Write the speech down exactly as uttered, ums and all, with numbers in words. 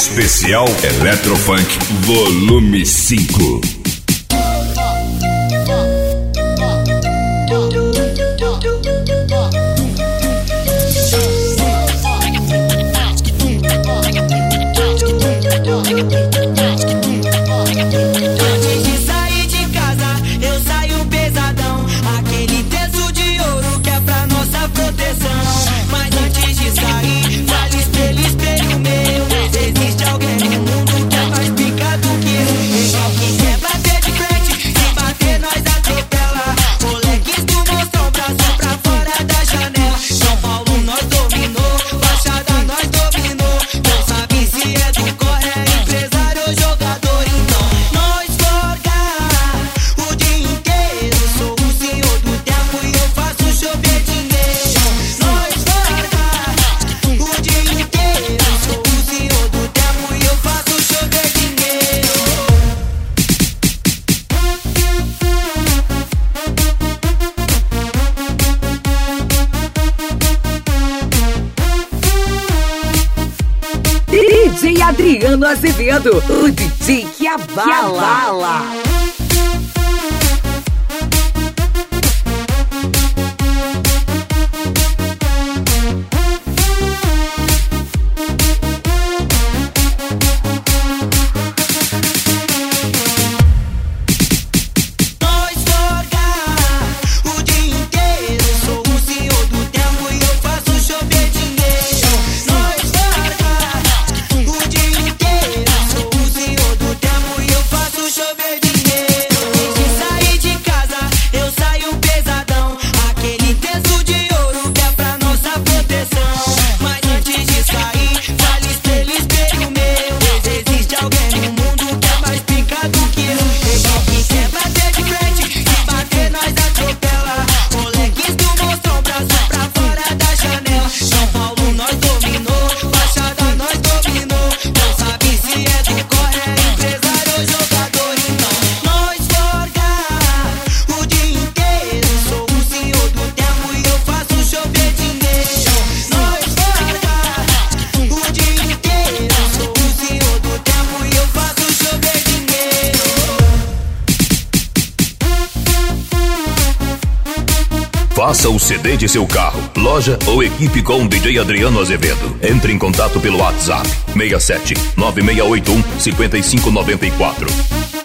Especial Eletrofunk Volume cinco. Antes de sair de casa, eu saio pesadão. Aquele terço de ouro que é pra nossa proteção. Mas antes de sair, vale espelho, espelho meu. Existe alguém no mundo que é mais pica do que eu. Igual quem quer bater de frente, se bater nós atropela. Moleques do monstrão, braço pra fora da janela. São Paulo nós dominou, Baixada nós dominou. Não sabe se é do corre, é empresário ou jogador. Então nós forga o dia inteiro. Sou o senhor do tempo e eu faço chover dinheiro. Nós forga o dia inteiro. Sou o senhor do tempo e eu faço chover dinheiro. D J Adriano Azevedo, o D J que abala. Nós forga o dia inteiro. Sou o senhor do tempo e eu faço chover dinheiro. Nós forga o dia inteiro. Sou o senhor do tempo e eu faço chover dinheiro. Antes de sair de casa, eu saio pesadão. Aquele terço de ouro que é pra nossa proteção. Mas antes de sair, vale espelho, espelho meu. Existe alguém no mundo que é mais pica do que eu. Igual quem quer bater de frente, se bater nós atropela. Moleques do monstrão, braço pra fora da janela. São Paulo nós dominou, Baixada nós dominou. Não sabe se é do corre, é empresário ou jogador. Então nós forga o dia inteiro. Sou o senhor do tempo e eu faço chover dinheiro. Nós forga o dia inteiro. Sou o senhor do tempo e eu faço chover dinheiro. Faça o C D de seu carro, loja ou equipe com o D J Adriano Azevedo. Entre em contato pelo WhatsApp seis sete nove seis oito um cinco cinco nove quatro.